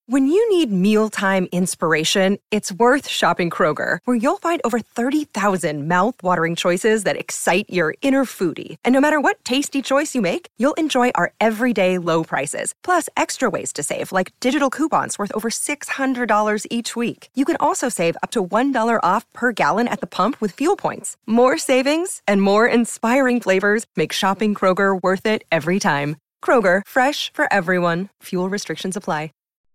When you need mealtime inspiration, it's worth shopping Kroger, where you'll find over 30,000 mouth-watering choices that excite your inner foodie. And no matter what tasty choice you make, you'll enjoy our everyday low prices, plus extra ways to save, like digital coupons worth over $600 each week. You can also save up to $1 off per gallon at the pump with fuel points. More savings and more inspiring flavors make shopping Kroger worth it every time. Kroger, fresh for everyone. Fuel restrictions apply.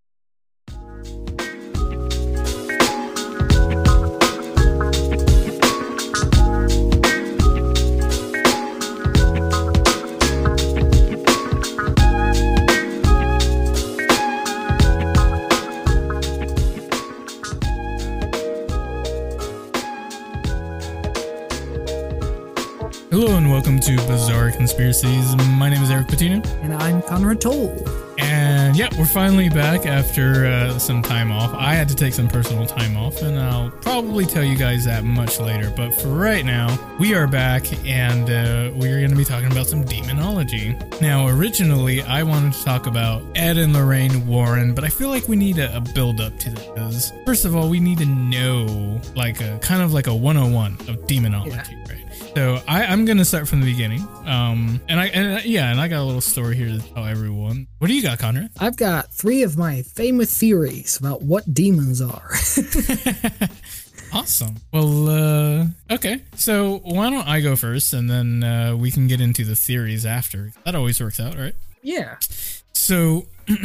Hello and welcome to Bizarre Conspiracies. My name is Eric Patino. And I'm Conrad Toll. And yeah, we're finally back after some time off. I had to take some personal time off, and I'll probably tell you guys that much later. But for right now, we are back, and we're going to be talking about some demonology. Now, originally, I wanted to talk about Ed and Lorraine Warren, but I feel like we need a build-up to this. First of all, we need to know, like a kind of like a 101 of demonology, right? So I'm gonna start from the beginning, and I got a little story here to tell everyone. What do you got, Conrad? I've got 3 of my famous theories about what demons are. Awesome. Well, okay. So why don't I go first, and then we can get into the theories after. That always works out, right? Yeah. So.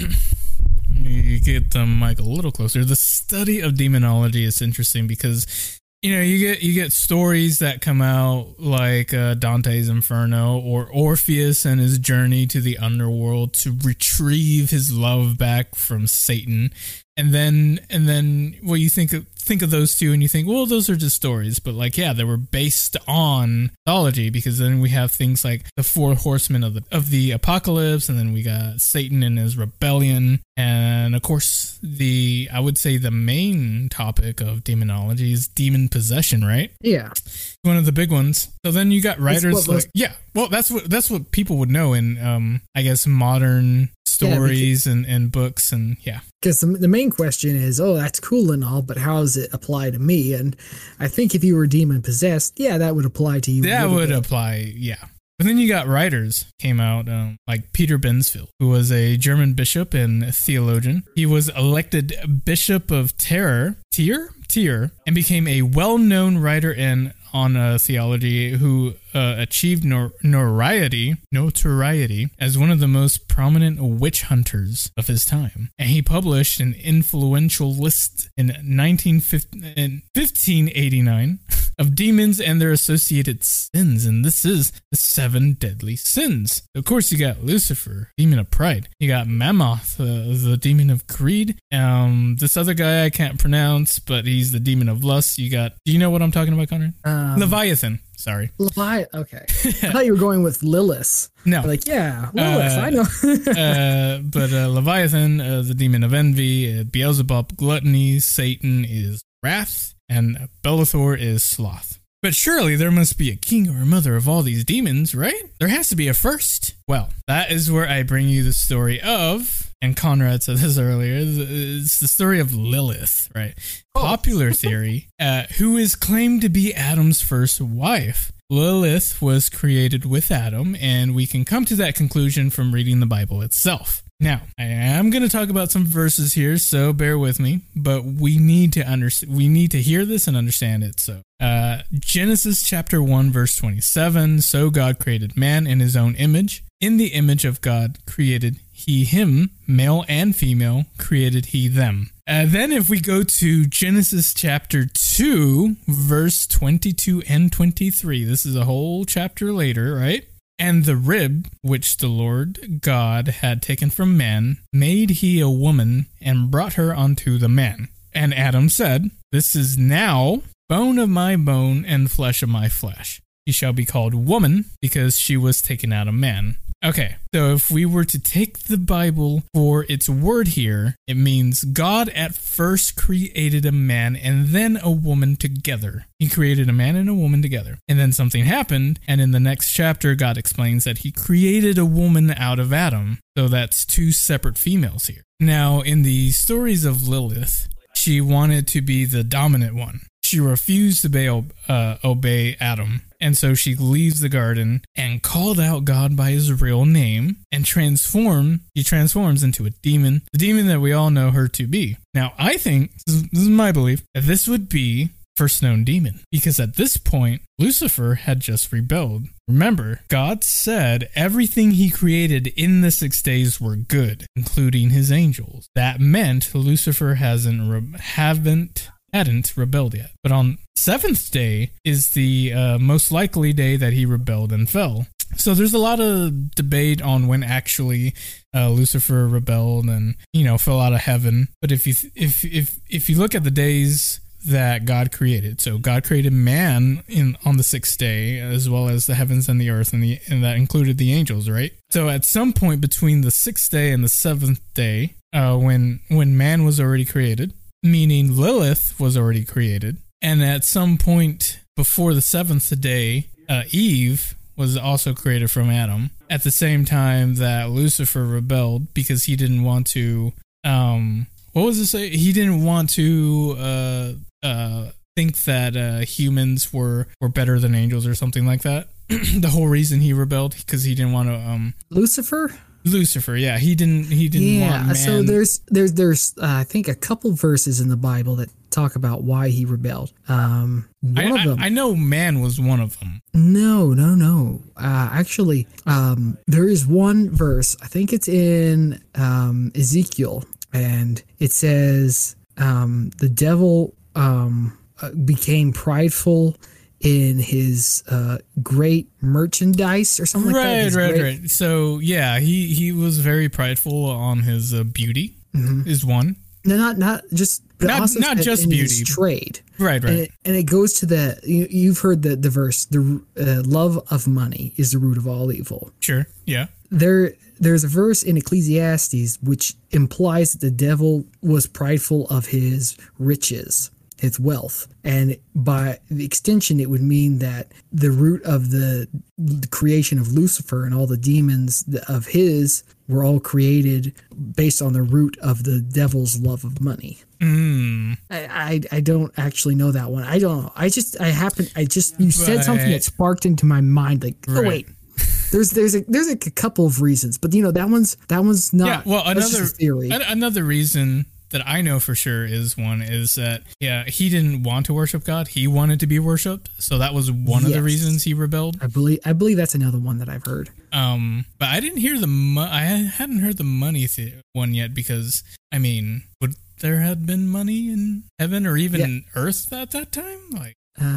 You get the mic a little closer. The study of demonology is interesting because, you know, you get stories that come out like Dante's Inferno or Orpheus and his journey to the underworld to retrieve his love back from Satan. And then well, you think of those two and you think, well, those are just stories. But like, yeah, they were based on mythology, because then we have things like the 4 horsemen of the apocalypse, and then we got Satan and his rebellion. And of course, I would say the main topic of demonology is demon possession, right? Yeah. One of the big ones. So then you got writers that's what people would know in I guess modern stories and books, and yeah. Because the main question is, oh, that's cool and all, but how does it apply to me? And I think if you were demon possessed, yeah, that would apply to you. That would apply, yeah. But then you got writers came out like Peter Bensfield, who was a German bishop and theologian. He was elected Bishop of Trier, and became a well-known writer on theology who achieved notoriety as one of the most prominent witch hunters of his time. And he published an influential list in 1589 of demons and their associated sins, and this is the 7 deadly sins. Of course, you got Lucifer, demon of pride. You got Mammoth, the demon of greed. This other guy I can't pronounce, but he's the demon of lust. Do you know what I'm talking about, Connor? Leviathan. Sorry. Okay. I thought you were going with Lilith. No. Like, yeah, Lilith, I know. But Leviathan, the demon of envy, Beelzebub, gluttony, Satan is wrath, and Bellathor is sloth. But surely there must be a king or a mother of all these demons, right? There has to be a first. Well, that is where I bring you the story of, and Conrad said this earlier, it's the story of Lilith, right? Popular theory, who is claimed to be Adam's first wife. Lilith was created with Adam, and we can come to that conclusion from reading the Bible itself. Now, I am going to talk about some verses here, so bear with me, but we need to hear this and understand it. So, Genesis chapter 1, verse 27, so God created man in his own image. In the image of God created he him, male and female, created he them. Then if we go to Genesis chapter 2, verse 22 and 23, this is a whole chapter later, right? And the rib, which the Lord God had taken from man, made he a woman, and brought her unto the man. And Adam said, This is now bone of my bone and flesh of my flesh. She shall be called woman, because she was taken out of man. Okay, so if we were to take the Bible for its word here, it means God at first created a man and then a woman together. He created a man and a woman together. And then something happened, and in the next chapter, God explains that he created a woman out of Adam. So that's two separate females here. Now, in the stories of Lilith, she wanted to be the dominant one. She refused to obey Adam, and so she leaves the garden and called out God by his real name and she transforms into a demon, the demon that we all know her to be. Now, I think, this is my belief, that this would be first known demon, because at this point, Lucifer had just rebelled. Remember, God said everything he created in the 6 days were good, including his angels. That meant Lucifer hadn't rebelled yet. But on 7th day is the most likely day that he rebelled and fell. So there's a lot of debate on when actually Lucifer rebelled and, fell out of heaven. But if you look at the days that God created, so God created man on the 6th day, as well as the heavens and the earth, and that included the angels, right? So at some point between the 6th day and the 7th day, when man was already created, meaning Lilith was already created, and at some point before the 7th day, Eve was also created from Adam, at the same time that Lucifer rebelled because he didn't want to, what was it say? He didn't want to think that humans were better than angels or something like that. The whole reason he rebelled, because he didn't want to... Lucifer, yeah, he didn't want man. So there's I think a couple verses in the Bible that talk about why he rebelled. One of them, I know man was one of them. No. Actually, there is one verse. I think it's in Ezekiel, and it says the devil became prideful in his great merchandise or something like that. Right. So yeah, he was very prideful on his beauty. Mm-hmm. Is one. No, not just, but also not just in beauty. His trade. Right. And it goes to you've heard the verse, the love of money is the root of all evil. Sure. Yeah. There's a verse in Ecclesiastes which implies that the devil was prideful of his riches, his wealth, and by the extension it would mean that the root of the creation of Lucifer and all the demons of his were all created based on the root of the devil's love of money. I don't actually know that one. I don't know. You said something that sparked into my mind, like, oh wait, there's a couple of reasons, but that one's not. Yeah, well, another reason that I know for sure is that he didn't want to worship God. He wanted to be worshipped. So that was one of the reasons he rebelled. I believe that's another one that I've heard. But I didn't hear I hadn't heard the money one yet, because would there have been money in heaven or even earth at that time? Like,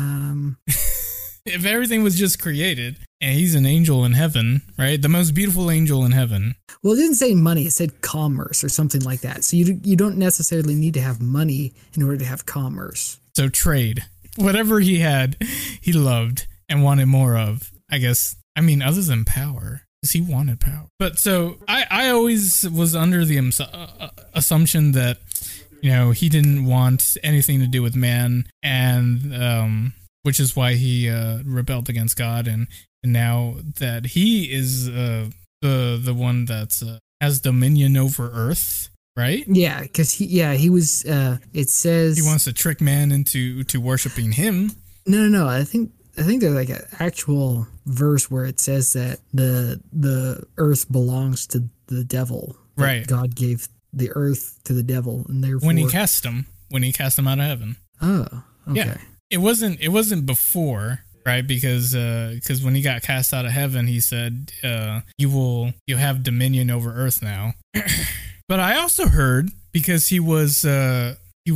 if everything was just created and he's an angel in heaven, right? The most beautiful angel in heaven. Well, it didn't say money. It said commerce or something like that. So you don't necessarily need to have money in order to have commerce. So trade. Whatever he had, he loved and wanted more of, I guess. Other than power, because he wanted power. But so I always was under the assumption that, he didn't want anything to do with man, and which is why he rebelled against God, and now that he is the one that's has dominion over earth, right? Yeah, because he was. It says he wants to trick man into worshiping him. No. I think there's like an actual verse where it says that the earth belongs to the devil. Right. God gave the earth to the devil, and therefore when he cast him out of heaven. Oh, okay. Yeah. It wasn't before, right? Because when he got cast out of heaven, he said, "You have dominion over earth now." But I also heard, because he was the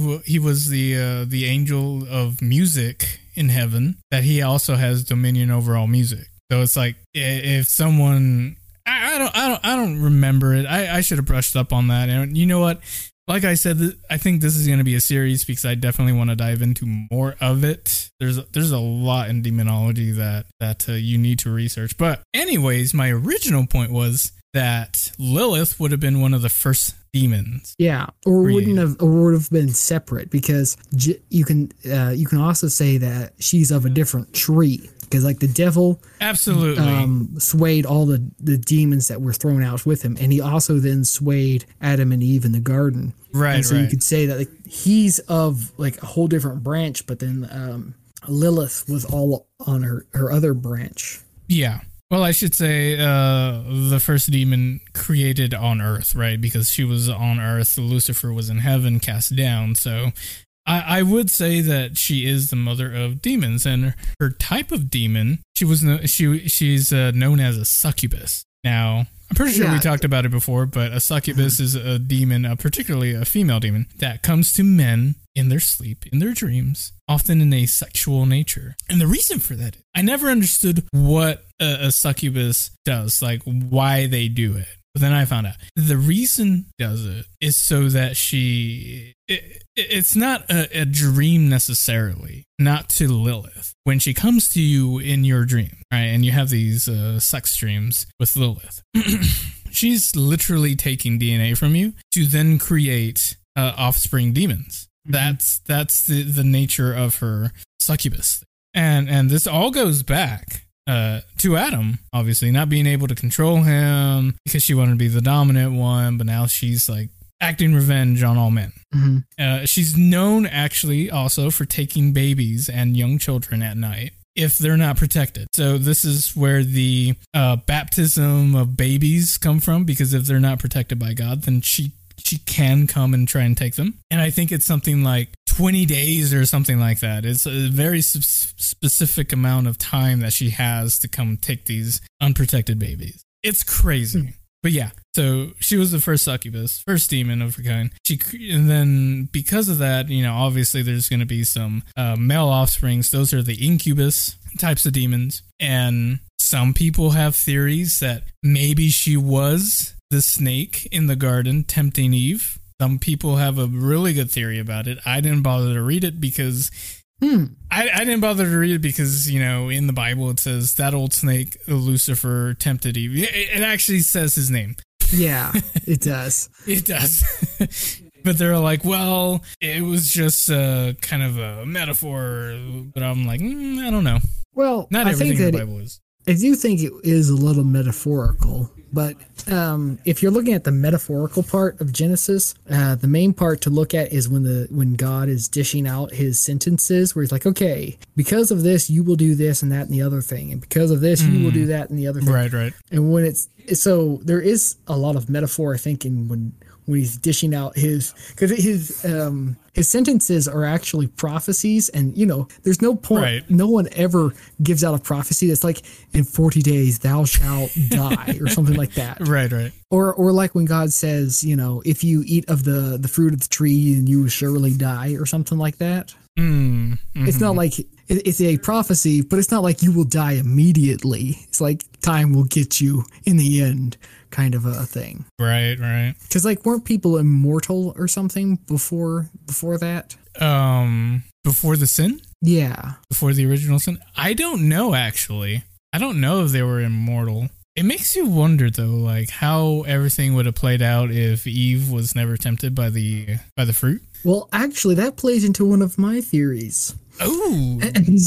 angel of music in heaven, that he also has dominion over all music. So it's like, if someone, I don't remember it. I should have brushed up on that. And you know what? like I said, I think this is going to be a series because I definitely want to dive into more of it. There's a lot in demonology that you need to research. But anyways, my original point was that Lilith would have been one of the first demons. Yeah, or would have been separate, because you can also say that she's of a different tree, because like the devil absolutely swayed all the demons that were thrown out with him, and he also then swayed Adam and Eve in the garden. Right. And so you could say that like he's of like a whole different branch, but then Lilith was all on her other branch. Yeah. Well, I should say the first demon created on Earth, right? Because she was on Earth, Lucifer was in heaven, cast down. So I would say that she is the mother of demons, and her type of demon, she's known as a succubus. Now, I'm pretty sure we talked about it before, but a succubus is a demon, particularly a female demon, that comes to men in their sleep, in their dreams, often in a sexual nature. And the reason for that, I never understood what a succubus does, like why they do it. But then I found out the reason does it is so that it's not a dream necessarily, not to Lilith. When she comes to you in your dream, right, and you have these sex dreams with Lilith, she's literally taking DNA from you to then create offspring demons. Mm-hmm. That's the nature of her succubus. And this all goes back to Adam, obviously, not being able to control him because she wanted to be the dominant one, but now she's like acting revenge on all men. Mm-hmm. She's known actually also for taking babies and young children at night if they're not protected. So this is where the baptism of babies come from, because if they're not protected by God, then she can come and try and take them. And I think it's something like 20 days or something like that. It's a very specific amount of time that she has to come take these unprotected babies. It's crazy. But yeah, so she was the first succubus, first demon of her kind. And then because of that, obviously there's going to be some male offsprings. Those are the incubus types of demons. And some people have theories that maybe she was the snake in the garden tempting Eve. Some people have a really good theory about it. I didn't bother to read it because I didn't bother to read it because, in the Bible it says that old snake, Lucifer, tempted Eve. It actually says his name. Yeah, it does. It does. But they're like, well, it was just kind of a metaphor. But I'm like, I don't know. Well, not everything in the Bible is. I do think it is a little metaphorical, but if you're looking at the metaphorical part of Genesis, the main part to look at is when God is dishing out his sentences, where he's like, okay, because of this, you will do this and that and the other thing, and because of this, you will do that and the other thing. Right. And when so there is a lot of metaphor, I think, in when he's dishing out because his sentences are actually prophecies, and there's no point. Right. No one ever gives out a prophecy that's like, in 40 days thou shalt die or something like that. Right. Or like when God says, if you eat of the fruit of the tree, and you will surely die, or something like that. Mm-hmm. It's not like it's a prophecy, but it's not like you will die immediately. It's like time will get you in the end, kind of a thing. Right. Because weren't people immortal or something before that? Before the sin? Yeah. Before the original sin? I don't know, actually. I don't know if they were immortal. It makes you wonder, though, how everything would have played out if Eve was never tempted by the fruit. Well, actually, that plays into one of my theories. Oh.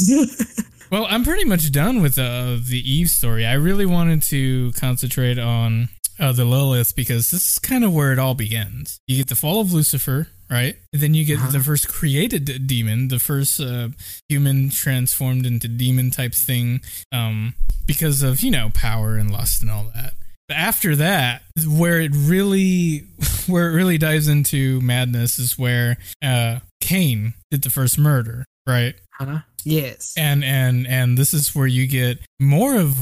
Well, I'm pretty much done with the Eve story. I really wanted to concentrate on the Lilith, because this is kind of where it all begins. You get the fall of Lucifer, right? And then you get the first created demon, the first human transformed into demon type thing, because of, power and lust and all that. After that, where it really dives into madness is where Cain did the first murder, right? Yes. And this is where you get more of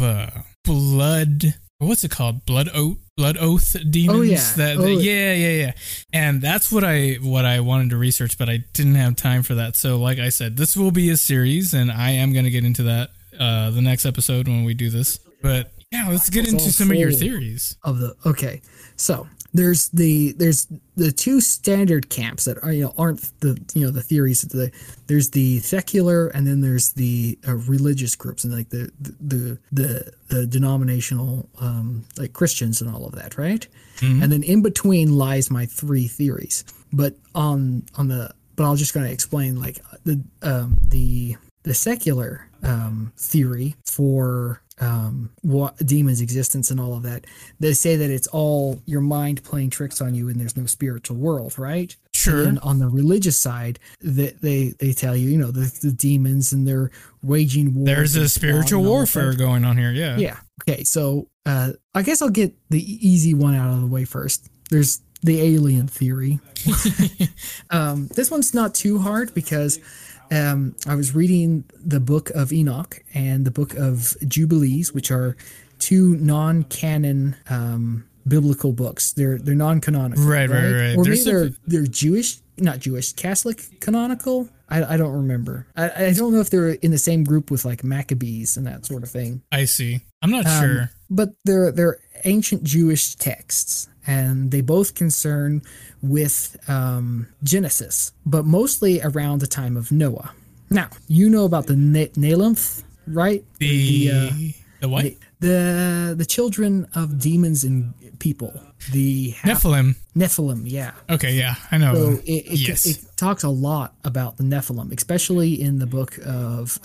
blood. What's it called? Blood oath demons. Oh yeah. Yeah. And that's what I wanted to research, but I didn't have time for that. So, like I said, this will be a series, and I am going to get into that the next episode when we do this. But yeah, let's get into some of your theories. Okay, so there's the two standard camps that are, aren't the theories. There's the secular, and then there's the religious groups, and like the denominational like Christians and all of that, right? Mm-hmm. And then in between lies my three theories. But I'm just going to explain like the secular theory for what demons' existence and all of that. They say that it's all your mind playing tricks on you, and there's no spiritual world, right? Sure. And on the religious side, they tell you, the demons and they're waging war. There's a spiritual warfare going on here. Yeah. Yeah. Okay. So I guess I'll get the easy one out of the way first. There's the alien theory. This one's not too hard because I was reading the Book of Enoch and the Book of Jubilees, which are two non-canon biblical books. They're non-canonical. Right. Or maybe they're Jewish, not Jewish, Catholic canonical. I don't remember. I don't know if they're in the same group with like Maccabees and that sort of thing. I see. I'm not sure. But they're ancient Jewish texts, and they both concern with Genesis, but mostly around the time of Noah. Now, you know about the Nephilim, right? The what? The children of demons and people. The Nephilim, yeah. Okay, yeah, I know. So it talks a lot about the Nephilim, especially in the book of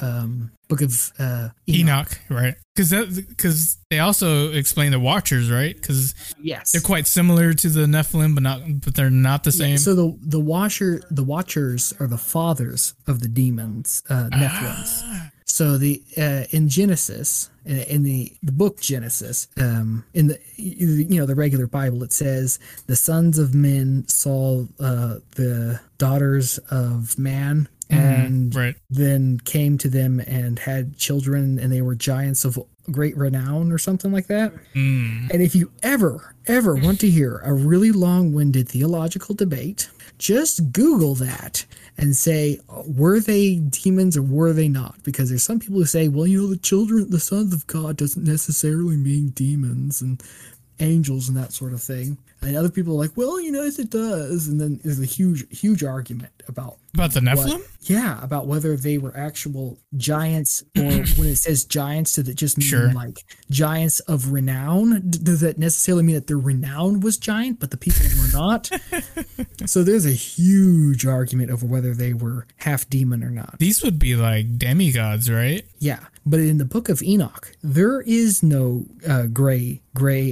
Enoch, right? Because they also explain the Watchers, right? Because yes, they're quite similar to the Nephilim, but they're not the same. Yeah, so the Watchers are the fathers of the demons, Nephilims. So in Genesis, in the book Genesis, in the regular Bible, it says the sons of men saw the daughters of man, and then came to them and had children, and they were giants of great renown or something like that. And if you ever want to hear a really long-winded theological debate, just Google that and say, were they demons or were they not? Because there's some people who say, well, the sons of God doesn't necessarily mean demons and angels and that sort of thing. And other people are like, well, yes, it does. And then there's a huge argument about the Nephilim? About whether they were actual giants, or when it says giants, does it just mean like giants of renown? Does that necessarily mean that their renown was giant, but the people were not? So there's a huge argument over whether they were half demon or not. These would be like demigods, right? Yeah. But in the Book of Enoch, there is no gray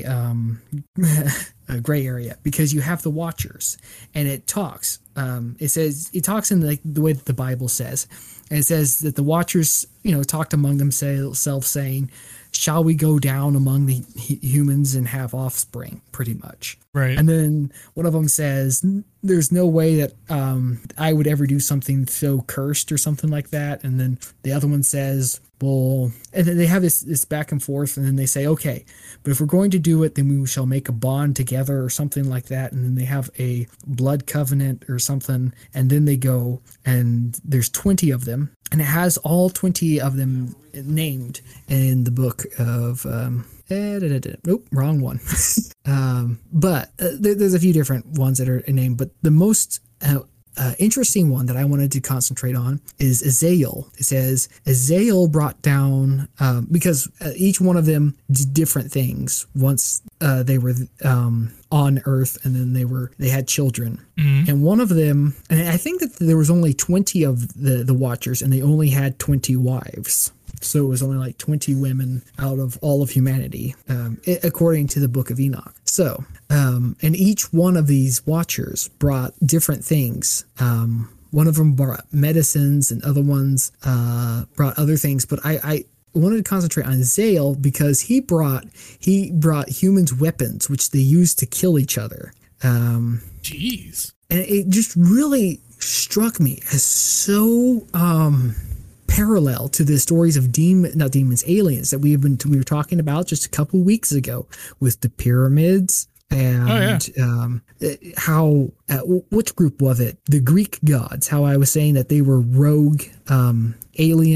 area, because you have the Watchers, and it talks. It talks in the way that the Bible says, and it says that the Watchers, talked among themselves, saying, "Shall we go down among the humans and have offspring?" Pretty much. Right. And then one of them says, "There's no way that I would ever do something so cursed," or something like that. And then the other one says, well, and then they have this back and forth, and then they say, okay, but if we're going to do it, then we shall make a bond together or something like that. And then they have a blood covenant or something, and then they go, and there's 20 of them, and it has all 20 of them named in the book of nope, wrong one. But there's a few different ones that are named, but the most interesting one that I wanted to concentrate on is Azazel. It says Azazel brought down, because each one of them did different things once they were on Earth, and then they had children. Mm-hmm. And one of them, and I think that there was only 20 of the Watchers, and they only had 20 wives. So it was only like 20 women out of all of humanity, according to the Book of Enoch. So, and each one of these Watchers brought different things. One of them brought medicines, and other ones brought other things. But I wanted to concentrate on Zael because he brought humans weapons, which they used to kill each other. Jeez. And it just really struck me as so parallel to the stories of aliens that we were talking about just a couple weeks ago with the pyramids and how which group was it? The Greek gods. How I was saying that they were rogue alien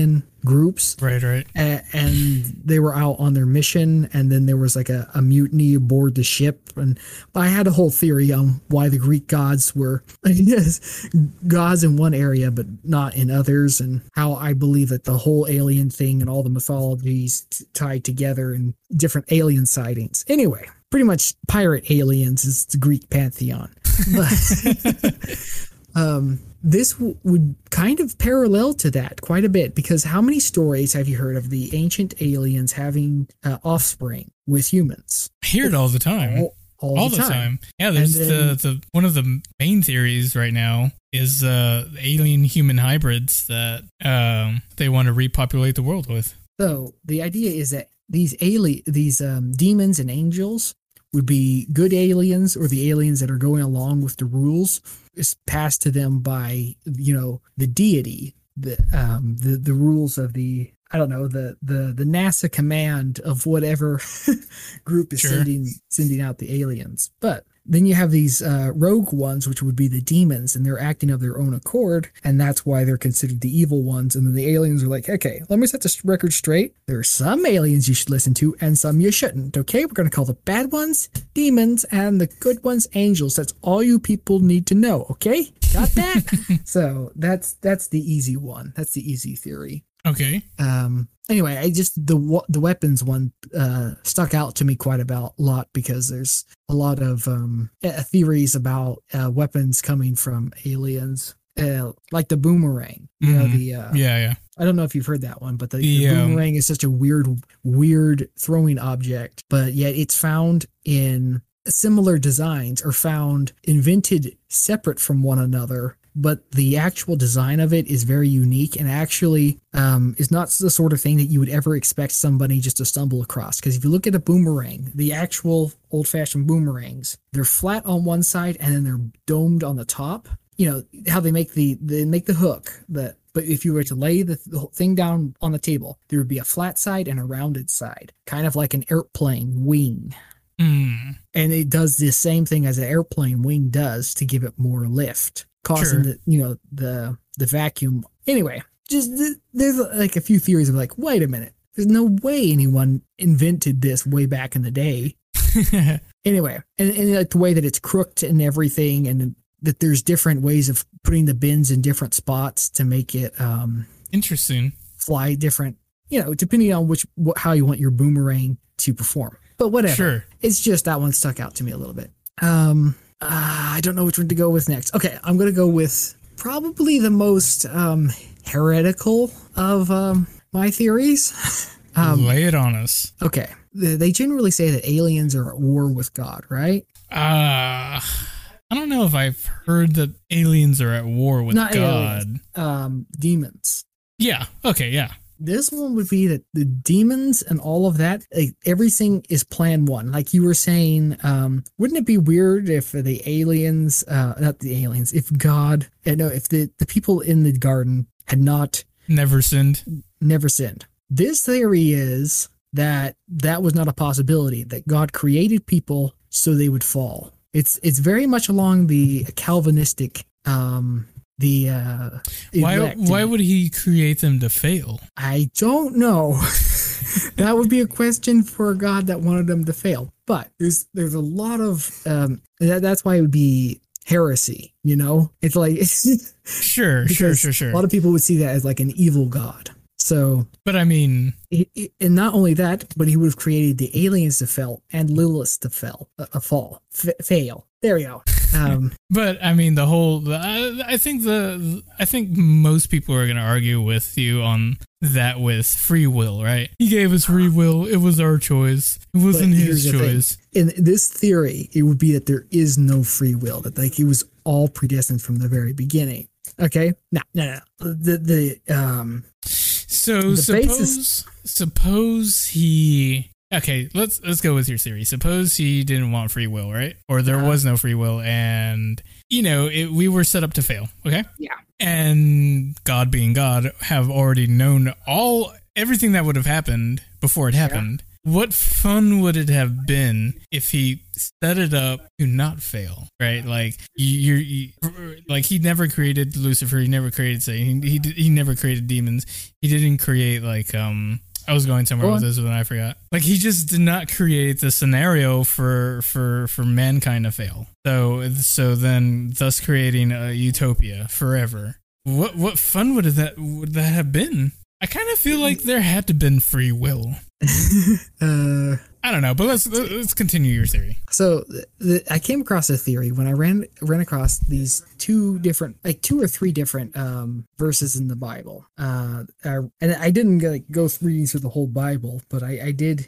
groups. Right. And they were out on their mission, and then there was like a mutiny aboard the ship. And I had a whole theory on why the Greek gods were, I guess, gods in one area but not in others, and how I believe that the whole alien thing and all the mythologies tied together and different alien sightings. Anyway, pretty much pirate aliens is the Greek pantheon. But this would kind of parallel to that quite a bit, because how many stories have you heard of the ancient aliens having offspring with humans? I hear it all the time. All the time. Yeah, there's the one of the main theories right now is alien human hybrids that they want to repopulate the world with. So the idea is that these demons and angels would be good aliens, or the aliens that are going along with the rules is passed to them by, the deity, the rules of the, I don't know, the NASA command of whatever group is sending out the aliens. But then you have these rogue ones, which would be the demons, and they're acting of their own accord, and that's why they're considered the evil ones. And then the aliens are like, okay, let me set this record straight. There are some aliens you should listen to, and some you shouldn't. Okay, we're going to call the bad ones demons, and the good ones angels. That's all you people need to know. Okay, got that? So that's the easy one. That's the easy theory. Okay. Anyway, I just the weapons one stuck out to me quite a lot, because there's a lot of theories about weapons coming from aliens, like the boomerang. Yeah. I don't know if you've heard that one, but the boomerang is such a weird throwing object, but yet it's found in similar designs, or found invented separate from one another. But the actual design of it is very unique, and actually is not the sort of thing that you would ever expect somebody just to stumble across. Because if you look at a boomerang, the actual old-fashioned boomerangs, they're flat on one side and then they're domed on the top. You know how they make the hook. But if you were to lay the thing down on the table, there would be a flat side and a rounded side, kind of like an airplane wing. And it does the same thing as an airplane wing does to give it more lift, causing the vacuum. Anyway, just there's like a few theories of like, wait a minute, there's no way anyone invented this way back in the day. Anyway, and like the way that it's crooked and everything, and that there's different ways of putting the bins in different spots to make it interesting, fly different, depending on how you want your boomerang to perform. But whatever. Sure. It's just that one stuck out to me a little bit. I don't know which one to go with next. Okay, I'm going to go with probably the most heretical of my theories. Lay it on us. Okay. They generally say that aliens are at war with God, right? I don't know if I've heard that aliens are at war with Not God. Aliens, demons. Yeah. Okay, yeah. This one would be that the demons and all of that, like, everything is plan one. Like you were saying, wouldn't it be weird if the aliens, not the aliens, if God, if the people in the garden had never sinned. This theory is that was not a possibility, that God created people so they would fall. It's very much along the Calvinistic why would he create them to fail? I don't know. That would be a question for a God that wanted them to fail. But there's a lot of that's why it would be heresy. It's like sure. A lot of people would see that as like an evil God. So, but I mean, and not only that, but he would have created the aliens to fail and Lilith to fail. There we go. But I mean, I think most people are going to argue with you on that with free will, right? He gave us free will. It was our choice. It wasn't his choice. In this theory, it would be that there is no free will, that like it was all predestined from the very beginning. Okay? No. So suppose he. Okay, let's go with your theory. Suppose he didn't want free will, right? Or there was no free will, and we were set up to fail. Okay. Yeah. And God, being God, have already known everything that would have happened before it happened. What fun would it have been if he set it up to not fail, right? Like Like, he never created Lucifer. He never created Satan. He never created demons. He didn't create, like, I was going somewhere with this, but I forgot. Like, he just did not create the scenario for mankind to fail. So then, thus creating a utopia forever. What fun would that have been? I kind of feel like there had to have been free will. I don't know, but let's continue your theory. So I came across a theory when I ran across these two or three different verses in the Bible. And I didn't go reading through the whole Bible, but I did.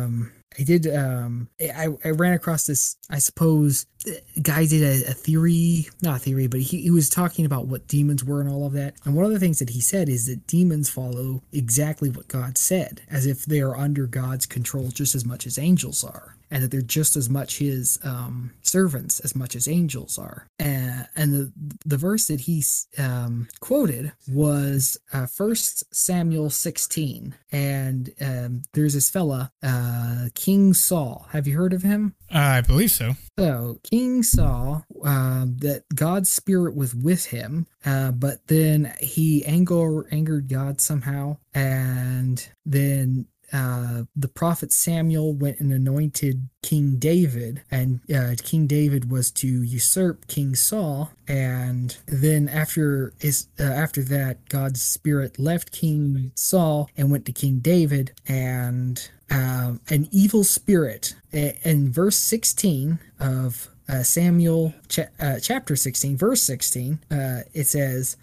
I ran across this, I suppose, guy did a theory, not a theory, but he was talking about what demons were and all of that. And one of the things that he said is that demons follow exactly what God said, as if they are under God's control just as much as angels are, and that they're just as much his servants as much as angels are. And the verse that he quoted was 1 Samuel 16. And there's this fella, King Saul. Have you heard of him? I believe so. So King Saul, that God's spirit was with him, but then he angered God somehow, and then the prophet Samuel went and anointed King David, and King David was to usurp King Saul. And then after that, God's spirit left King Saul and went to King David, and an evil spirit in verse 16 of Samuel chapter 16 verse 16, it says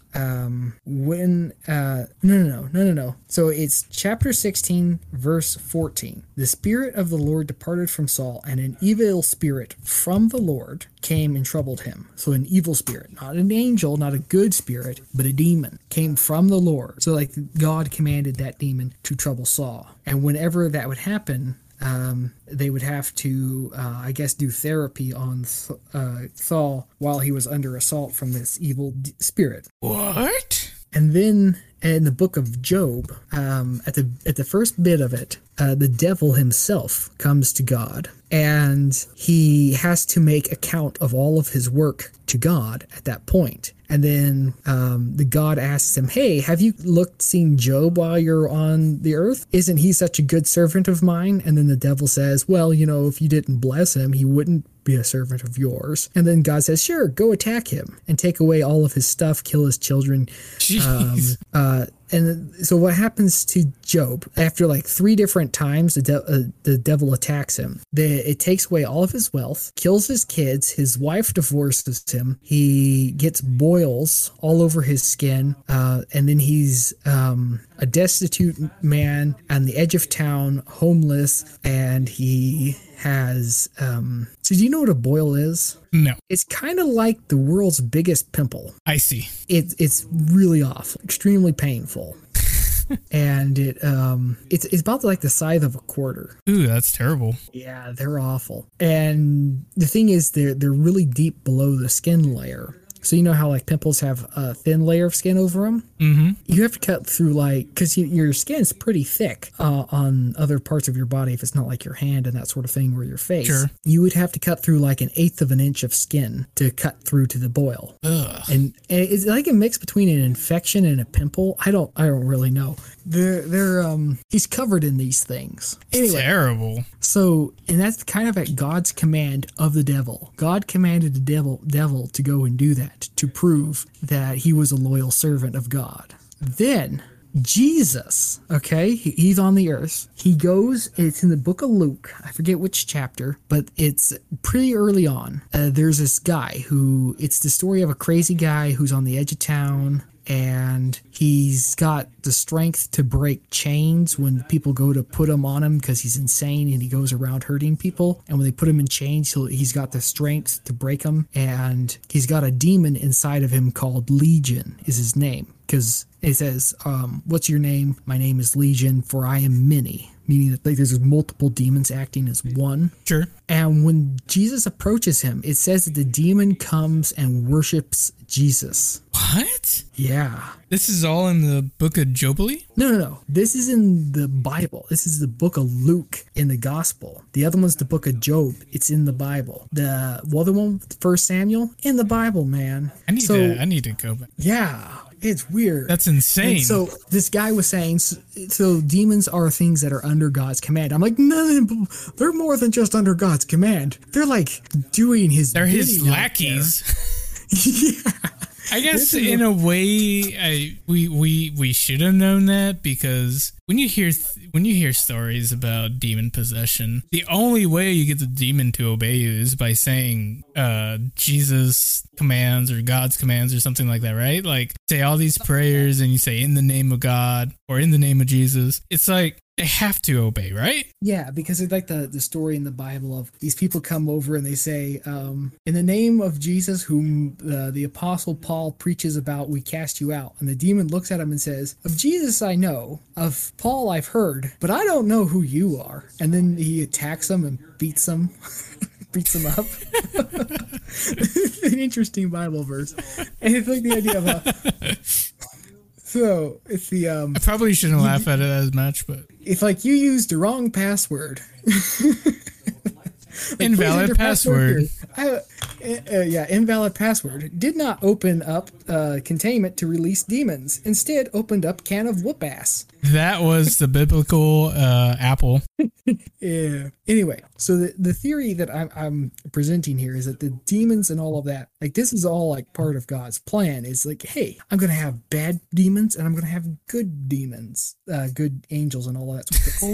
no, so it's chapter 16 verse 14. The spirit of the Lord departed from Saul, and an evil spirit from the Lord came and troubled him. So an evil spirit, not an angel, not a good spirit, but a demon, came from the Lord. So like God commanded that demon to trouble Saul, and whenever that would happen, they would have to, I guess, do therapy on Saul while he was under assault from this evil spirit. What? And then in the book of Job, at the first bit of it, the devil himself comes to God, and he has to make account of all of his work to God at that point. And then the God asks him, "Hey, have you seen Job while you're on the earth? Isn't he such a good servant of mine?" And then the devil says, "Well, if you didn't bless him, he wouldn't be a servant of yours." And then God says, "Sure, go attack him and take away all of his stuff, kill his children." And so what happens to Job after like 3 different times the devil attacks him? It takes away all of his wealth, kills his kids, his wife divorces him, he gets boils all over his skin, and then he's a destitute man on the edge of town, homeless, and he has so do you know what a boil is? No. It's kind of like the world's biggest pimple. I see. It's really awful, extremely painful. And it's about like the size of a quarter. Ooh, that's terrible. Yeah, they're awful. And the thing is, they're really deep below the skin layer. So you know how like pimples have a thin layer of skin over them? Mm-hmm. You have to cut through because your skin's pretty thick on other parts of your body if it's not like your hand and that sort of thing or your face. Sure. You would have to cut through like 1/8 of an inch of skin to cut through to the boil. Ugh. And it's like a mix between an infection and a pimple. I don't really know. He's covered in these things. Anyway, terrible. So, and that's kind of at God's command of the devil. God commanded the devil to go and do that to prove that he was a loyal servant of God. Then Jesus, okay, he's on the earth. He goes, it's in the book of Luke. I forget which chapter, but it's pretty early on. There's this guy it's the story of a crazy guy who's on the edge of town, and he's got the strength to break chains when people go to put him on him because he's insane and he goes around hurting people. And when they put him in chains, he's got the strength to break them. And he's got a demon inside of him called Legion is his name, because it says, "What's your name? My name is Legion, for I am many." Meaning that there's multiple demons acting as one. Sure. And when Jesus approaches him, it says that the demon comes and worships Jesus. What? What? Yeah. This is all in the book of Jubilee? No. This is in the Bible. This is the book of Luke in the Gospel. The other one's the book of Job. It's in the Bible. The other one, 1 Samuel, in the Bible, man. I need to go back. Yeah. It's weird. That's insane. And so this guy was saying, so demons are things that are under God's command. I'm like, no, they're more than just under God's command. They're like doing his They're his bidding out lackeys. Yeah. I guess in a way, we should have known that, because when you hear stories about demon possession, the only way you get the demon to obey you is by saying Jesus commands or God's commands or something like that, right? Like, say all these prayers and you say in the name of God or in the name of Jesus. It's like they have to obey, right? Yeah, because it's like the story in the Bible of these people come over and they say, in the name of Jesus, whom the Apostle Paul preaches about, we cast you out. And the demon looks at him and says, of Jesus I know, of Paul I've heard, but I don't know who you are. And then he attacks them and beats them. Beats them up. An interesting Bible verse. And it's like the idea of so it's the I probably shouldn't laugh at it as much, but it's like you used the wrong password. Invalid password. Invalid password. Did not open up containment to release demons. Instead, opened up can of whoop ass. That was the biblical apple. Yeah. Anyway, so the theory that I'm presenting here is that the demons and all of that, like this is all like part of God's plan. Is like, hey, I'm gonna have bad demons and I'm gonna have good demons, good angels and all of that.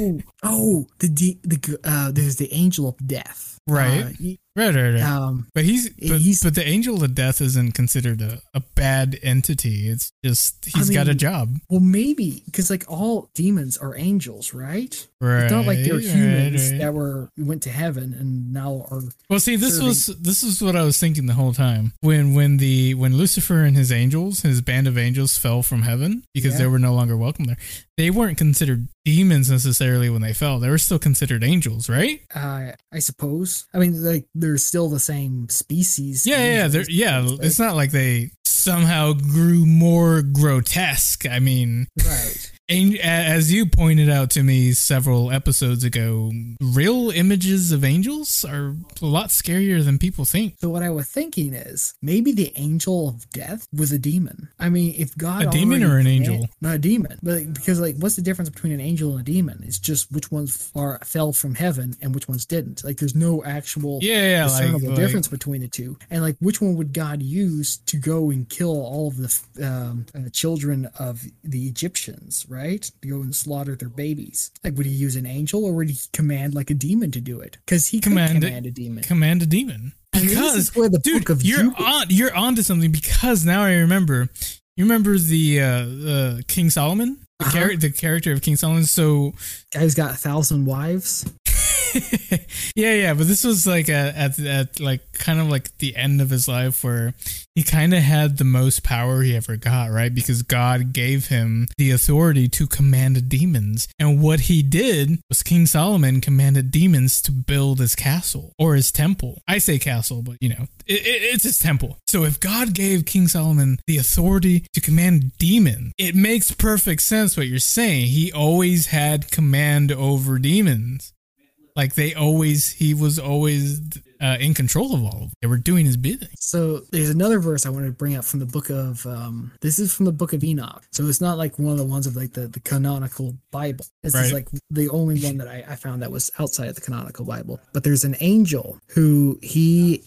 There's the angel of death. Right. Right. But but the angel of death isn't considered a bad entity. It's just he's got a job. Well, maybe because like all demons are angels, right? Right. It's not like they're humans that went to heaven and now are. Well, see, this is what I was thinking the whole time. When Lucifer and his angels, his band of angels, fell from heaven because they were no longer welcome there. They weren't considered demons necessarily when they fell. They were still considered angels, right? I suppose. I mean, like they're still the same species. Yeah. It's not like they somehow grew more grotesque. I mean, right. And as you pointed out to me several episodes ago, real images of angels are a lot scarier than people think. So what I was thinking is maybe the angel of death was a demon. I mean, if God a demon or an angel? Not a demon, but because like, what's the difference between an angel and a demon? It's just which ones fell from heaven and which ones didn't. Like, there's no actual discernible difference between the two. And like, which one would God use to go and kill all of the children of the Egyptians, right? To go and slaughter their babies. Like, would he use an angel or would he command like a demon to do it? Because he command a demon. Command a demon. Because you're onto something. Because now I remember. You remember the King Solomon, the character of King Solomon. So guy's got 1,000 wives. yeah, but this was like at like kind of like the end of his life where he kind of had the most power he ever got, right? Because God gave him the authority to command demons, and what he did was King Solomon commanded demons to build his castle or his temple. I say castle, but you know, it's his temple. So if God gave King Solomon the authority to command demons, it makes perfect sense what you're saying. He always had command over demons. Like he was always in control of all of them. They were doing his bidding. So there's another verse I wanted to bring up from the book of, this is from the book of Enoch. So it's not like one of the ones of like the canonical Bible. This is like the only one that I found that was outside of the canonical Bible. But there's an angel who he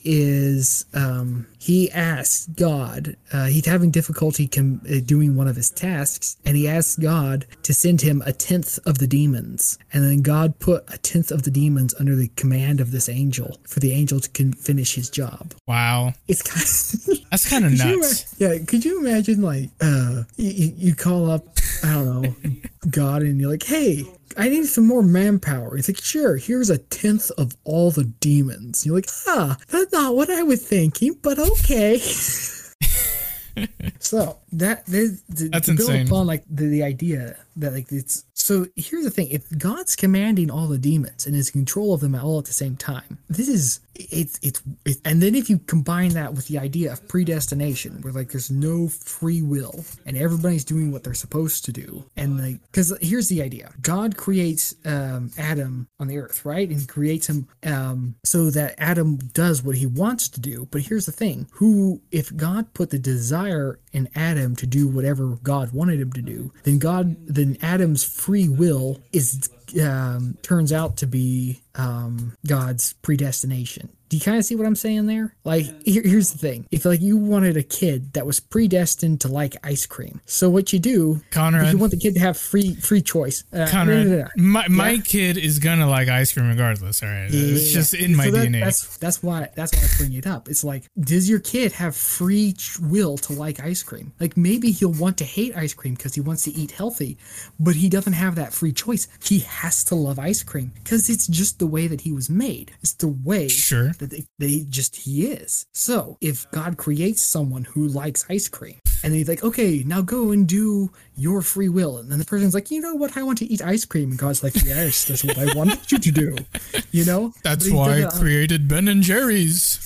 asked God, he's having difficulty doing one of his tasks, and he asked God to send him 1/10 of the demons. And then God put 1/10 of the demons under the command of this angel for the angel to finish his job. Wow. It's kind of, that's kind of nuts. Could you imagine like you call up, I don't know, God, and you're like, hey, I need some more manpower. He's like, sure, here's 1/10 of all the demons. You're like, that's not what I was thinking, but okay. So that's insane. Upon like the idea that like it's so. Here's the thing: if God's commanding all the demons and is in control of them all at the same time, this is it's. And then if you combine that with the idea of predestination, where like there's no free will and everybody's doing what they're supposed to do, and like because here's the idea: God creates Adam on the earth, right? And he creates him so that Adam does what he wants to do. But here's the thing: if God put the desire in Adam to do whatever God wanted him to do, then Adam's free will is turns out to be God's predestination. Do you kind of see what I'm saying there? Like, here's the thing. If, like, you wanted a kid that was predestined to like ice cream, so what you do, Conrad, if you want the kid to have free choice. Conrad, my kid is gonna like ice cream regardless, all right? It's just in my DNA. That's why I bring it up. It's like, does your kid have free will to like ice cream? Like, maybe he'll want to hate ice cream because he wants to eat healthy, but he doesn't have that free choice. He has to love ice cream because it's just the way that he was made. It's the way that he is. So if God creates someone who likes ice cream and he's like, okay, now go and do your free will, and then the person's like, you know what, I want to eat ice cream, and God's like, yes, that's what I wanted you to do, you know. That's why I created Ben and Jerry's.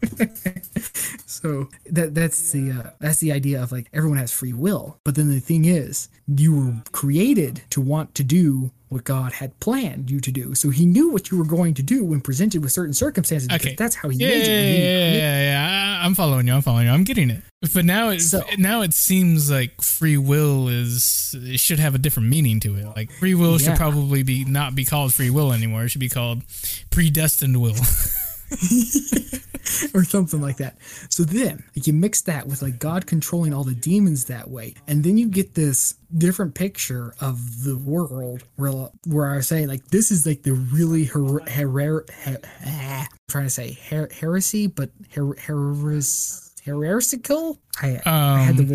So that's the idea of like everyone has free will, but then the thing is, you were created to want to do what God had planned you to do. So he knew what you were going to do when presented with certain circumstances. Okay, that's how he made you. Yeah. I'm following you. I'm getting it. But now it seems like free will it should have a different meaning to it. Like free will should probably not be called free will anymore. It should be called predestined will. Or something like that. So then you mix that with like God controlling all the demons that way, and then you get this different picture of the world where I was saying like this is like the really heresy, but heretical. I had the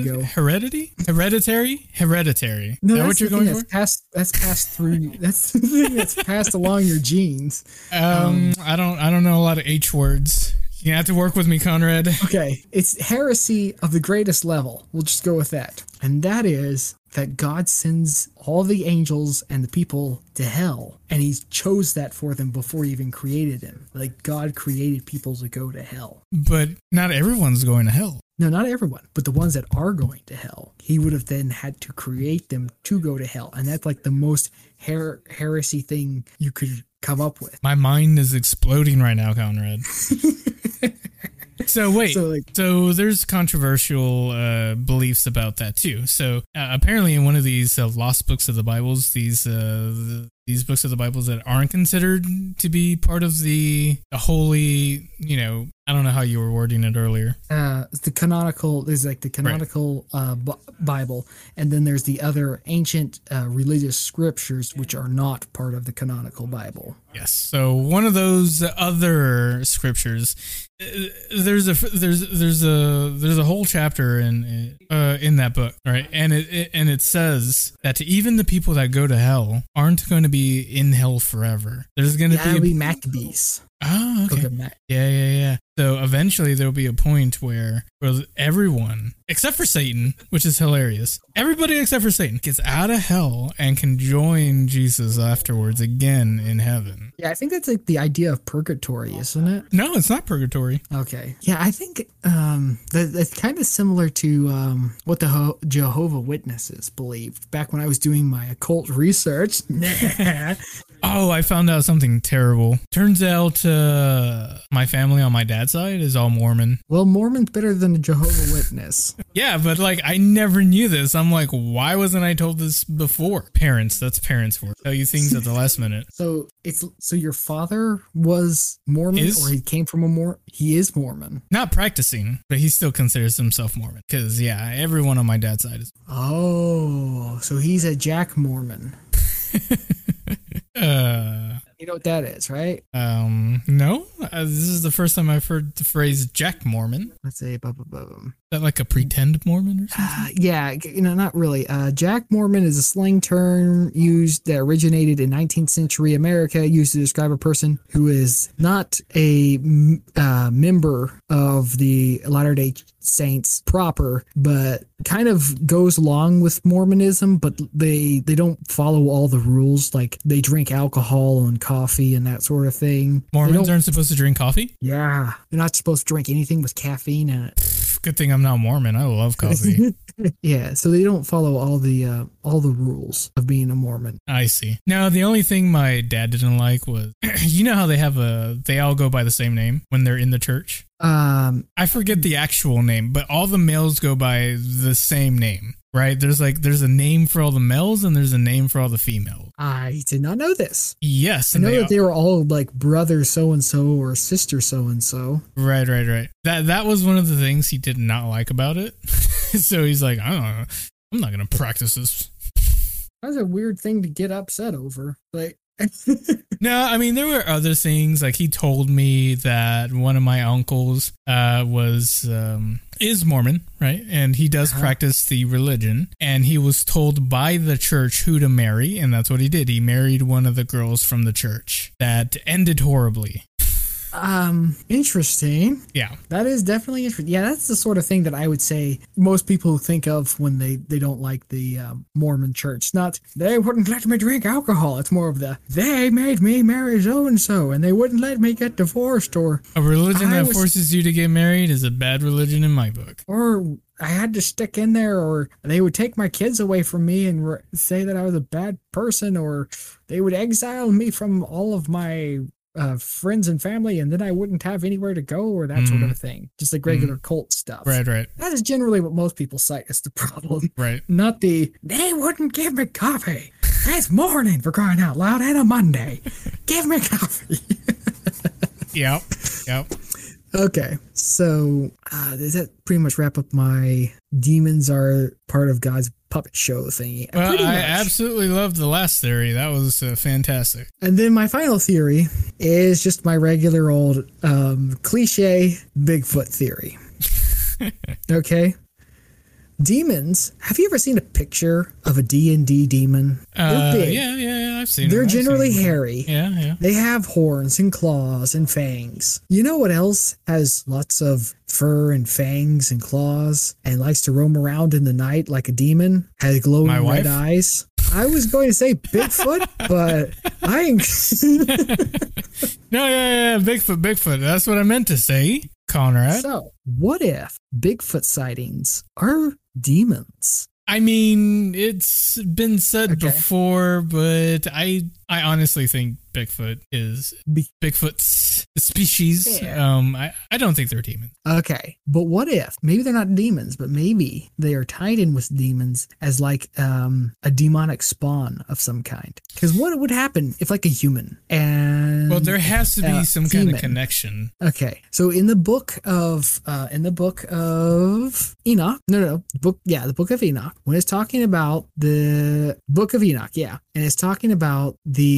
hereditary. No, that's what you're going for. That's passed through. That's the thing that's passed along your genes. I don't know a lot of H words. You have to work with me, Conrad. Okay, it's heresy of the greatest level. We'll just go with that. And that is that God sends all the angels and the people to hell, and he chose that for them before he even created them. Like, God created people to go to hell. But not everyone's going to hell. No, not everyone, but the ones that are going to hell, he would have then had to create them to go to hell. And that's like the most heresy thing you could come up with. My mind is exploding right now, Conrad. So wait, so there's controversial beliefs about that too. So apparently in one of these lost books of the Bibles, these books of the Bibles that aren't considered to be part of the holy, I don't know how you were wording it earlier. The canonical, there's like the canonical Bible, and then there's the other ancient religious scriptures which are not part of the canonical Bible. Yes. So one of those other scriptures, there's a whole chapter in that book, right? And it says that even the people that go to hell aren't going to be in hell forever. There's going to be Maccabees. Oh, okay. Yeah. So eventually there'll be a point where everyone, except for Satan, which is hilarious, everybody except for Satan gets out of hell and can join Jesus afterwards again in heaven. Yeah, I think that's like the idea of purgatory, isn't it? No, it's not purgatory. Okay. Yeah, I think that's kind of similar to what the Jehovah's Witnesses believed back when I was doing my occult research. Oh, I found out something terrible. Turns out my family on my dad's side is all Mormon. Well, Mormon's better than a Jehovah's Witness. Yeah, but like I never knew this. I'm like, why wasn't I told this before? Parents, that's parents for tell you things at the last minute. So your father was Mormon, or he came from he is Mormon. Not practicing, but he still considers himself Mormon. Because everyone on my dad's side is. Oh, so he's a Jack Mormon. You know what that is, right? No. This is the first time I've heard the phrase Jack Mormon. Let's say, Is that like a pretend Mormon or something? Yeah, not really. Jack Mormon is a slang term that originated in 19th century America, used to describe a person who is not a member of the Latter-day saints proper, but kind of goes along with Mormonism, but they don't follow all the rules. Like they drink alcohol and coffee and that sort of thing. Mormons aren't supposed to drink coffee? Yeah. They're not supposed to drink anything with caffeine in it. Good thing I'm not Mormon. I love coffee. Yeah, so they don't follow all the rules of being a Mormon. I see. Now, the only thing my dad didn't like was, you know how they all go by the same name when they're in the church? I forget the actual name, but all the males go by the same name, right? There's a name for all the males and there's a name for all the females. I did not know this. Yes. I know that they were all like brother so-and-so or sister so-and-so. Right. That was one of the things he did not like about it. So he's like, I don't know. I'm not going to practice this. That's a weird thing to get upset over. Like, no, I mean, there were other things. Like he told me that one of my uncles is Mormon, right? And he does practice the religion. And he was told by the church who to marry. And that's what he did. He married one of the girls from the church. That ended horribly. Interesting. Yeah. That is definitely interesting. Yeah, that's the sort of thing that I would say most people think of when they don't like the Mormon church. Not, they wouldn't let me drink alcohol. It's more of they made me marry so-and-so and they wouldn't let me get divorced, or a religion that forces you to get married is a bad religion in my book. Or I had to stick in there, or they would take my kids away from me and say that I was a bad person, or they would exile me from all of my friends and family, and then I wouldn't have anywhere to go, or that sort of thing. Just like regular cult stuff. Right. That is generally what most people cite as the problem. Right. Not they wouldn't give me coffee. It's morning, for crying out loud, and a Monday. Give me coffee. Yep. Okay, so does that pretty much wrap up my demons are part of God's puppet show thingy? Well, I absolutely loved the last theory. That was fantastic. And then my final theory is just my regular old cliche Bigfoot theory. Okay. Demons. Have you ever seen a picture of a D&D demon? They're big. Yeah, I've seen They're generally hairy. Yeah. They have horns and claws and fangs. You know what else has lots of fur and fangs and claws and likes to roam around in the night like a demon? Has glowing red eyes. I was going to say Bigfoot, but I ain't. No, yeah, Bigfoot. That's what I meant to say, Conrad. So, what if Bigfoot sightings are demons? I mean, it's been said before, but I honestly think Bigfoot is Bigfoot's species. Yeah. I don't think they're demons. Okay, but what if maybe they're not demons, but maybe they are tied in with demons as like a demonic spawn of some kind? Because what would happen if like a human and there has to be some kind of connection. Okay, so in the book of Enoch, the book of Enoch, when it's talking about the book of Enoch, and it's talking about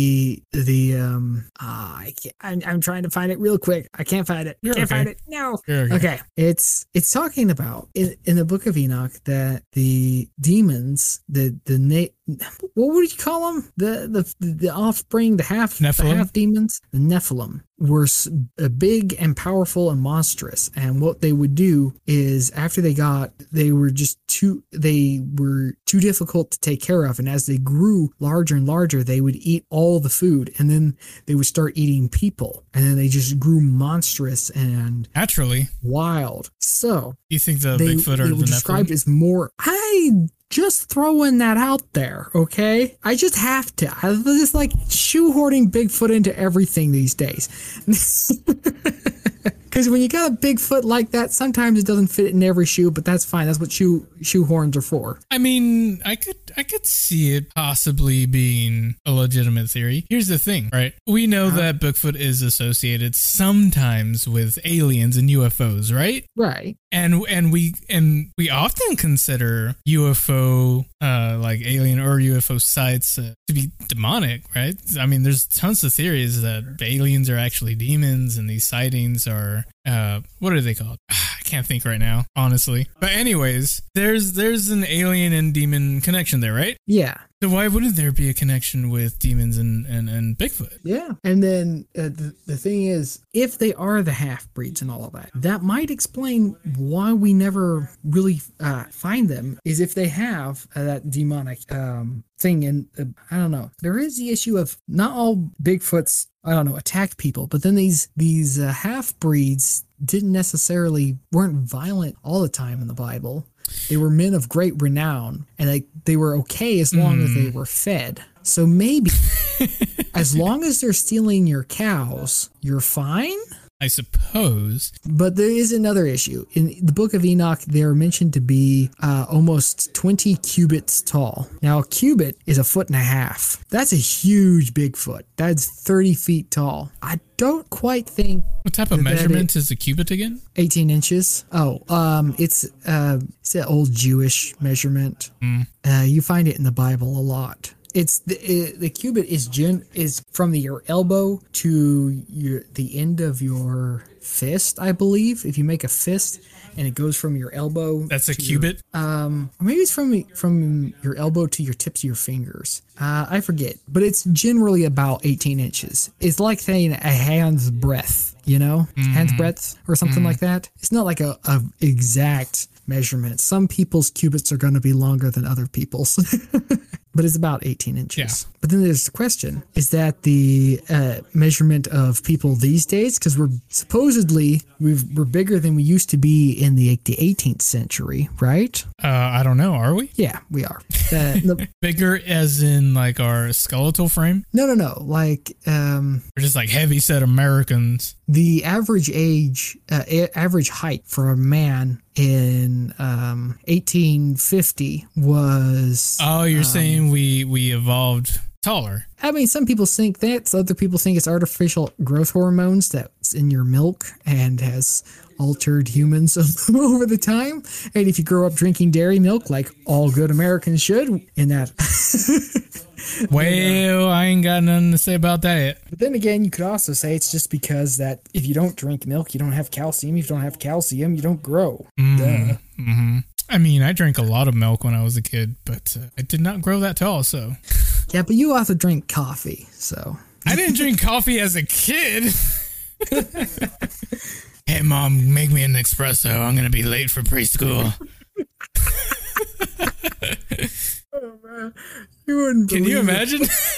I'm trying to find it real quick. I can't find it. Find it. No. Okay. It's talking about in the book of Enoch that the demons, what would you call them? The offspring, the half demons, the Nephilim, were big and powerful and monstrous. And what they would do is after they were too difficult to take care of. And as they grew larger and larger, they would eat all the food, and then they would start eating people, and then they just grew monstrous and naturally wild. So you think the Bigfoot are the described as more? Just throwing that out there, okay? I just have to. I just like shoehorning Bigfoot into everything these days. Because when you got a Bigfoot like that, sometimes it doesn't fit in every shoe, but that's fine. That's what shoehorns are for. I mean, I could see it possibly being a legitimate theory. Here's the thing, right? We know that Bigfoot is associated sometimes with aliens and UFOs, right? Right. And we often consider UFO like alien or UFO sites to be demonic, right? I mean, there's tons of theories that aliens are actually demons and these sightings are what are they called? I can't think right now, honestly. But anyways, there's an alien and demon connection there, right? Yeah. So why wouldn't there be a connection with demons and Bigfoot? Yeah. And then the thing is, if they are the half-breeds and all of that, that might explain why we never really find them, is if they have that demonic thing. And I don't know. There is the issue of not all Bigfoots, I don't know, attack people, but then these half-breeds weren't violent all the time in the Bible. They were men of great renown, and they were okay as long as they were fed. So maybe as long as they're stealing your cows, you're fine? I suppose. But there is another issue. In the Book of Enoch, they're mentioned to be almost 20 cubits tall. Now, a cubit is 1.5 feet. That's a huge Bigfoot. That's 30 feet tall. I don't quite think... What type of measurement is a cubit again? 18 inches. Oh, it's an old Jewish measurement. You find it in the Bible a lot. It's the cubit is from your elbow to the end of your fist, I believe. If you make a fist and it goes from your elbow, that's a cubit. Or maybe it's from your elbow to your tips of your fingers. I forget, but it's generally about 18 inches. It's like saying a hand's breadth, hand's breadth or something like that. It's not like a exact measurement. Some people's cubits are going to be longer than other people's. But it's about 18 inches. Yeah. But then there's the question, is that the measurement of people these days? Because we're bigger than we used to be in the 18th century, right? I don't know. Are we? Yeah, we are. Bigger as in like our skeletal frame? No. Like... we're just like heavy set Americans. The average height for a man in 1850 was... Oh, you're saying we evolved taller. I mean, some people think that. Other people think it's artificial growth hormones that's in your milk and has altered humans over the time. And if you grow up drinking dairy milk, like all good Americans should, in that... Well, I ain't got nothing to say about that. But then again, you could also say it's just because that if you don't drink milk, you don't have calcium. If you don't have calcium, you don't grow. Duh. Mm-hmm. I mean, I drank a lot of milk when I was a kid, but I did not grow that tall, so... Yeah, but you also drink coffee, so... I didn't drink coffee as a kid. Hey, Mom, make me an espresso. I'm going to be late for preschool. Oh, man. You wouldn't Can you imagine?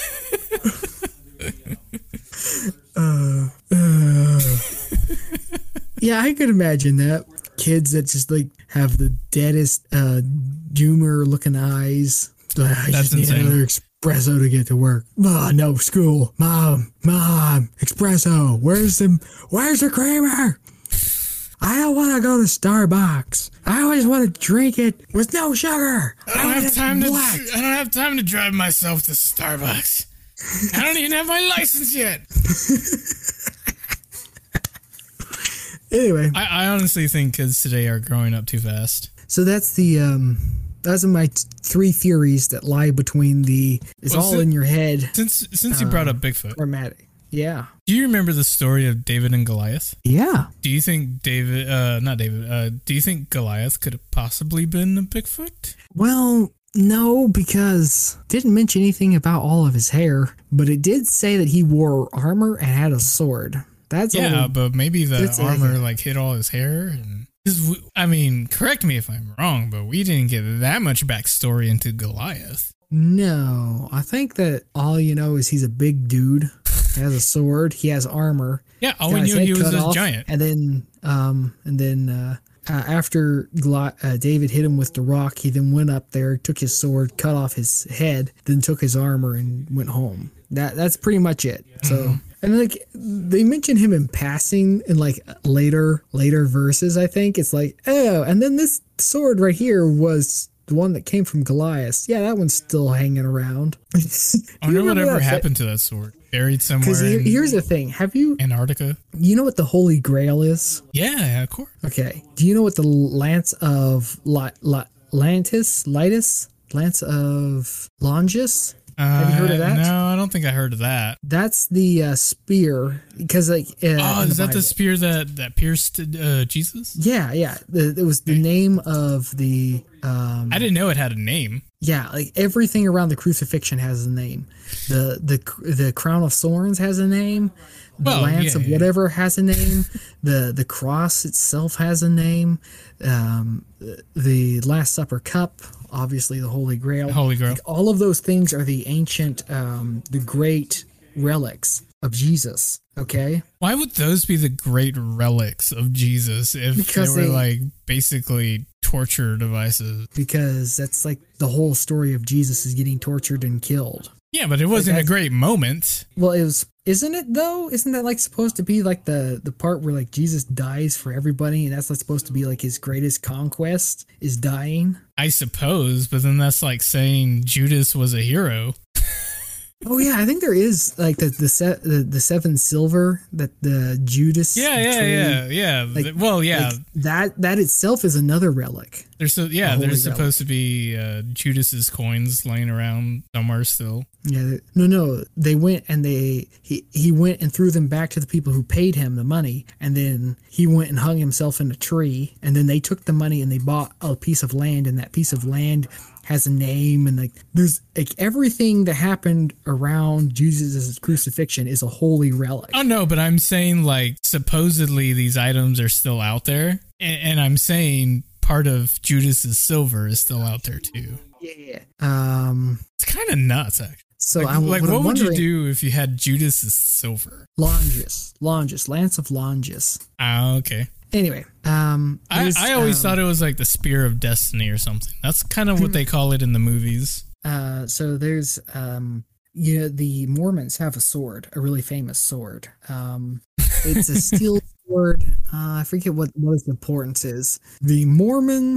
Yeah, I could imagine that. Kids that just like have the deadest doomer looking eyes. I just need another espresso to get to work. No school. Mom, espresso. Where's the creamer? I don't want to go to Starbucks. I always want to drink it with no sugar. I don't have time to drive myself to Starbucks. I don't even have my license yet. Anyway, I honestly think kids today are growing up too fast. So that's those are my three theories that lie between all in your head. Since you brought up Bigfoot. Dramatic. Yeah. Do you remember the story of David and Goliath? Yeah. Do you think do you think Goliath could have possibly been a Bigfoot? Well, no, because it didn't mention anything about all of his hair, but it did say that he wore armor and had a sword. But maybe the armor hid all his hair. And I mean, correct me if I'm wrong, but we didn't get that much backstory into Goliath. No, I think that all you know is he's a big dude. He has a sword. He has armor. Yeah, all we knew he was a giant. And then after David hit him with the rock, he then went up there, took his sword, cut off his head, then took his armor and went home. That's pretty much it. So, and they mention him in passing in later verses. I think it's like, oh, and then this sword right here was the one that came from Goliath. Yeah, that one's still hanging around. I wonder whatever happened to that sword. Buried somewhere. Because here's the thing. Have you... Antarctica? You know what the Holy Grail is? Yeah, of course. Okay. Do you know what the Lance of Lance of Longus Have you heard of that? No, I don't think I heard of that. That's the spear, because like is that the spear that pierced Jesus? Yeah. It was the name of the. I didn't know it had a name. Yeah, like everything around the crucifixion has a name. The crown of thorns has a name. The lance of whatever has a name. The cross itself has a name. The Last Supper cup, obviously the Holy Grail. Holy Grail. Like, all of those things are the ancient, the great relics of Jesus. Okay. Why would those be the great relics of Jesus if they were like basically torture devices? Because that's like the whole story of Jesus is getting tortured and killed. Yeah, but it wasn't a great moment. Well, it was. Isn't it though? Isn't that like supposed to be like the part where like Jesus dies for everybody, and that's like supposed to be like his greatest conquest is dying? I suppose, but then that's like saying Judas was a hero. Oh yeah, I think there is like the seven silver that the Judas. Yeah. Like, that itself is another relic. There's supposed to be Judas's coins laying around somewhere still. Yeah, no. They went and he went and threw them back to the people who paid him the money, and then he went and hung himself in a tree, and then they took the money and they bought a piece of land, and that piece of land has a name, and like there's like everything that happened around Jesus' crucifixion is a holy relic. Oh no, but I'm saying like supposedly these items are still out there, and I'm saying part of Judas's silver is still out there too. Yeah. It's kind of nuts, actually. So what would you do if you had Judas's silver? Longus, Lance of Longus. Ah, okay. Anyway, I always thought it was like the Spear of Destiny or something. That's kind of what they call it in the movies. So there's, the Mormons have a sword, a really famous sword. It's a steel sword. I forget what its importance is. The Mormon.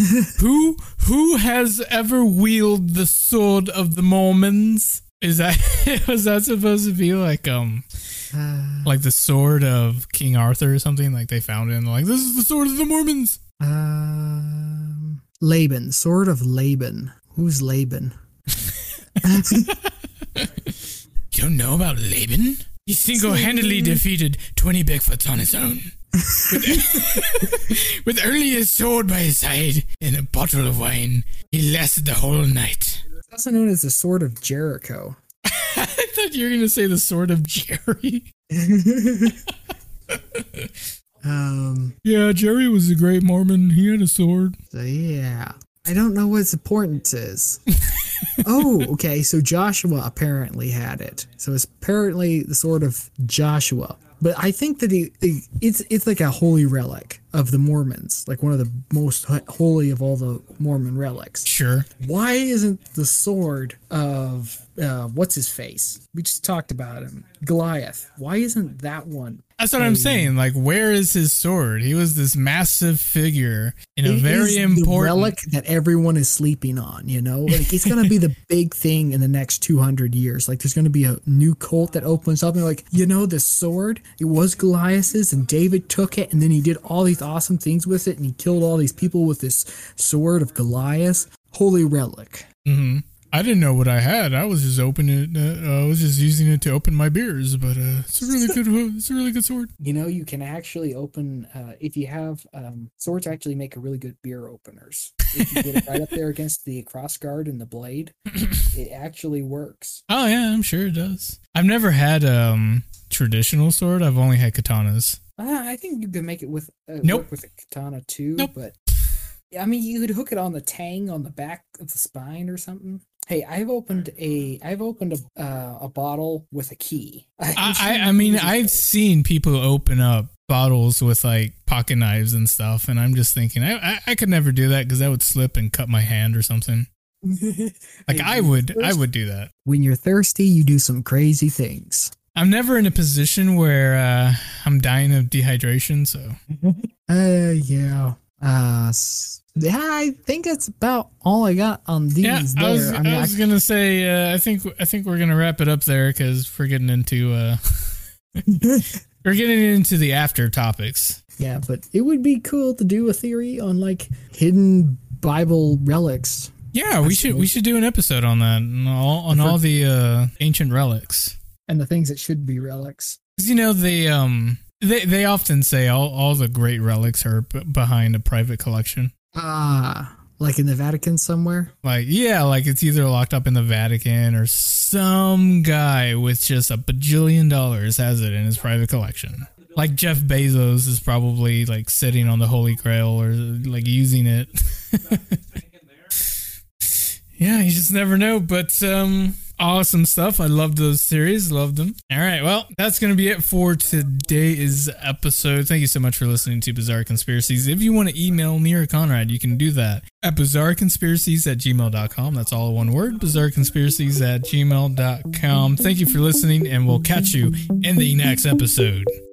Who has ever wielded the sword of the Mormons? Was that supposed to be like the sword of King Arthur or something? Like they found it and they're like, this is the sword of the Mormons. Laban, sword of Laban. Who's Laban? You don't know about Laban? He single-handedly defeated 20 Bigfoots on his own. With only his sword by his side and a bottle of wine, he lasted the whole night. It's also known as the Sword of Jericho. I thought you were going to say the Sword of Jerry. Yeah, Jerry was a great Mormon. He had a sword. So yeah. I don't know what its importance is. Oh, okay. So Joshua apparently had it. So it's apparently the sword of Joshua. But I think that it's like a holy relic of the Mormons, like one of the most holy of all the Mormon relics. Sure. Why isn't the sword of what's his face? We just talked about him, Goliath. Why isn't that one? That's what I'm saying. Like, where is his sword? He was this massive figure in a very important the relic that everyone is sleeping on. You know, like it's gonna be the big thing in the next 200 years. Like, there's gonna be a new cult that opens up and like, the sword. It was Goliath's, and David took it, and then he did all these awesome things with it, and he killed all these people with this sword of Goliath. Holy relic. Mm-hmm. I didn't know what I had. I was just opening it. I was just using it to open my beers. But it's a really good. It's a really good sword. You can actually open if you have swords. Actually, make a really good beer openers. If you get it right up there against the crossguard and the blade, it actually works. Oh yeah, I'm sure it does. I've never had traditional sword. I've only had katanas. I think you could make it with work with a katana too. Nope. But I mean, you could hook it on the tang on the back of the spine or something. Hey, I've opened a bottle with a key. I mean, I've seen people open up bottles with like pocket knives and stuff, and I'm just thinking I could never do that because that would slip and cut my hand or something. Like I would do that. When you're thirsty, you do some crazy things. I'm never in a position where I'm dying of dehydration, so. Yeah. I think that's about all I got on these. Yeah, I was gonna say I think we're gonna wrap it up there because we're getting into the after topics. Yeah, but it would be cool to do a theory on like hidden Bible relics. Yeah, we should do an episode on that, on all the ancient relics and the things that should be relics. Because they often say all the great relics are behind a private collection. Like in the Vatican somewhere? Like it's either locked up in the Vatican or some guy with just $1 bajillion has it in his private collection. Like Jeff Bezos is probably like sitting on the Holy Grail or like using it. Yeah, you just never know. But awesome stuff. I love those series. Loved them. All right. Well, that's going to be it for today's episode. Thank you so much for listening to Bizarre Conspiracies. If you want to email me or Conrad, you can do that at bizarreconspiracies@gmail.com. That's all one word, bizarreconspiracies@gmail.com. Thank you for listening, and we'll catch you in the next episode.